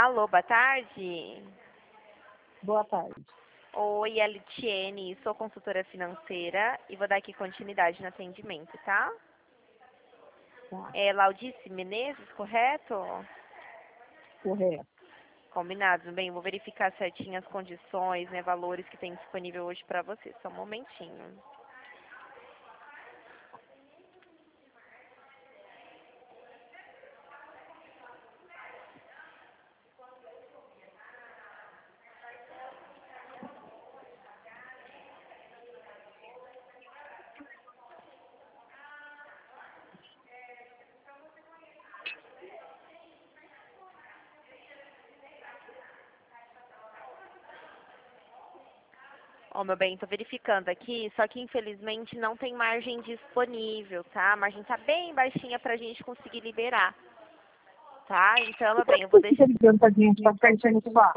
Alô, boa tarde. Boa tarde. Oi, Elitiene, sou consultora financeira e vou dar aqui continuidade no atendimento, tá? Tá, É Laudice Menezes, correto? correto. Combinado. Bem, vou verificar certinho as condições, né, valores que tem disponível hoje para você. Só um momentinho. Ó, meu bem, tô verificando aqui, só que infelizmente não tem margem disponível, tá? A margem tá bem baixinha pra gente conseguir liberar, tá? Então, meu bem, eu vou Por que deixar... você ligando pra gente pra ficar enchendo o saco?